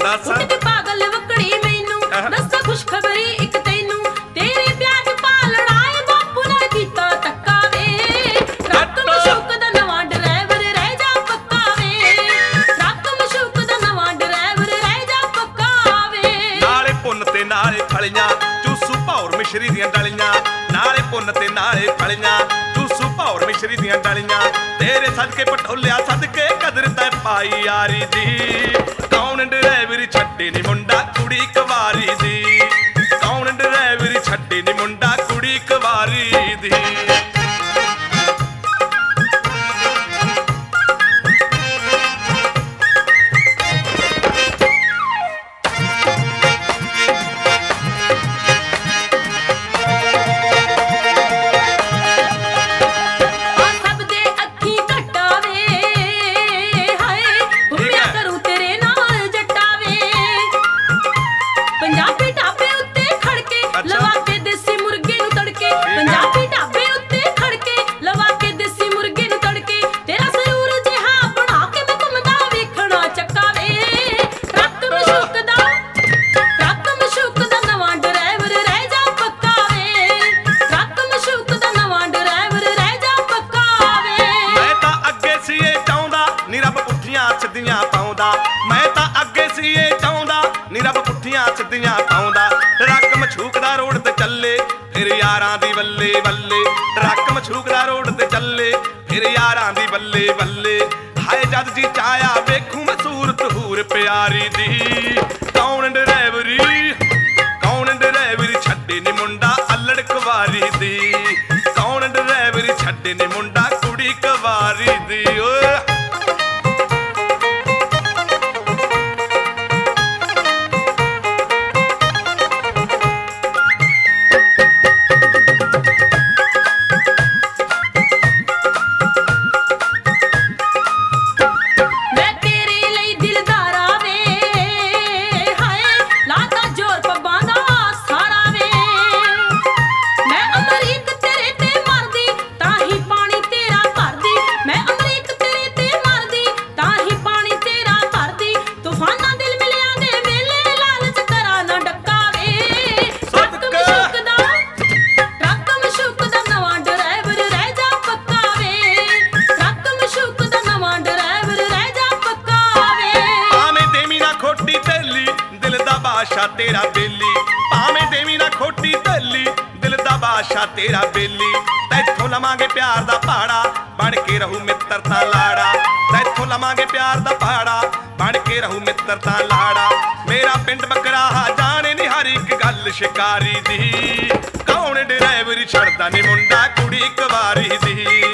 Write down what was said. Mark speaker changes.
Speaker 1: ਦੱਸ
Speaker 2: ਤੇ ਪਾਗਲ ਵਕੜੀ ਮੈਨੂੰ ਦੱਸਾਂ ਖੁਸ਼ਖਬਰੀ ਇੱਕ ਤੈਨੂੰ ਤੇਰੇ ਪਿਆਰ ਚ ਪਾ ਲੜਾਏ ਬਾਪੂ ਨਾਲ ਕੀਤਾ ਧੱਕਾ ਵੇ ਟਰੱਕ ਮਸ਼ੂਕ ਦਾ ਨਵਾਂ ਡਰਾਈਵਰ ਰਹਿ ਜਾ ਪੱਕਾ ਵੇ ਟਰੱਕ ਮਸ਼ੂਕ ਦਾ ਨਵਾਂ ਡਰਾਈਵਰ ਰਹਿ ਜਾ ਪੱਕਾ ਵੇ
Speaker 1: ਨਾਲੇ ਪੁੰਨ ਤੇ ਨਾਲੇ ਫਲੀਆਂ ਚੂਸੂ ਭੌਰ ਮਿਸ਼ਰੀ ਦੀਆਂ ਡਲੀਆਂ ਨਾਲੇ ਪੁੰਨ ਤੇ ਨਾਲੇ ਫਲੀਆਂ ਚੂਸੂ ਭੌਰ ਮਿਸ਼ਰੀ ਦੀਆਂ ਡਲੀਆਂ ਤੇਰੇ ਸਦਕੇ ਪਟੋਲਿਆ ਸਦਕੇ ਕਦਰ ਤੈ ਪਾਈ ਯਾਰੀ ਦੀ ਕੌਣ ਡਰਾਈਵਰ ਛੱਡੇ ਨੀ ਮੁੰਡਾ ਕੁੜੀ ਕੁਵਾਰੀ ਦੀ ਕੌਣ ਡਰਾਈਵਰ ਛੱਡੇ ਨੀ ਮੁੰਡਾ ਕੁੜੀ ਕੁਵਾਰੀ ਦੀ ਸਿੱਧੀਆਂ ਪਾਉਂਦਾ ਮੈਂ ਤਾਂ ਅੱਗੇ ਸੀ ਇਹ ਚਾਹੁੰਦਾ ਨੀ ਰੱਬ ਪੁੱਠੀਆਂ ਸਿੱਧੀਆਂ ਪਾਉਂਦਾ ਟਰੱਕ ਮਛੂਕ ਦਾ ਰੋਡ ਤੇ ਚੱਲੇ ਫਿਰ ਯਾਰਾਂ ਦੀ ਬੱਲੇ ਬੱਲੇ ਟਰੱਕ ਮਛੂਕ ਦਾ ਰੋਡ ਤੇ ਚੱਲੇ ਫਿਰ ਯਾਰਾਂ ਦੀ ਬੱਲੇ ਬੱਲੇ ਹਾਏ ਜਦ ਜੀ ਚਾਇਆ ਵੇਖੂ ਮੈਂ ਸੂਰਤ ਹੂਰ ਪਿਆਰੀ ਦੀ ਕੌਣ ਡਰਾਈਵਰੀ ਛੱਡੇ ਨੀ ਮੁੰਡਾ ਅੱਲੜ ਕੁਵਾਰੀ ਦੀ ਕੌਣ ਡਰਾਈਵਰੀ ਛੱਡੇ ਨੀ ਮੁੰਡਾ ਕੁੜੀ ਕੁਵਾਰੀ ਦੀ ਓਏ ਬਾਦਸ਼ਾਹ ਤੇਰਾ ਬੇਲੀ ਭਾਵੇਂ ਦੇਵੀ ਨਾ ਖੋਟੀ ਢੱਲੀ ਦਿਲ ਦਾ ਬਾਦਸ਼ਾਹ ਤੇਰਾ ਬੇਲੀ ਤੈਥੋਂ ਲਵਾਂਗੇ ਪਿਆਰ ਦਾ ਪਹਾੜਾ ਬਣ ਕੇ ਰਹੂ ਮਿੱਤਰ ਤਾਂ ਲਾੜਾ ਤੈਥੋਂ ਲਵਾਂਗੇ ਪਿਆਰ ਦਾ ਪਹਾੜਾ ਬਣ ਕੇ ਰਹੂ ਮਿੱਤਰ ਤਾਂ ਲਾੜਾ ਮੇਰਾ ਪਿੰਡ ਬਕਰਾਹਾ ਜਾਣੇ ਨੀ ਹਰ ਇੱਕ ਗੱਲ ਸ਼ਿਕਾਰੀ ਦੀ ਕੌਣ ਡਰਾਈਵਰ ਛੱਡਦਾ ਨੀ ਮੁੰਡਾ ਕੁੜੀ ਕੁਵਾਰੀ ਦੀ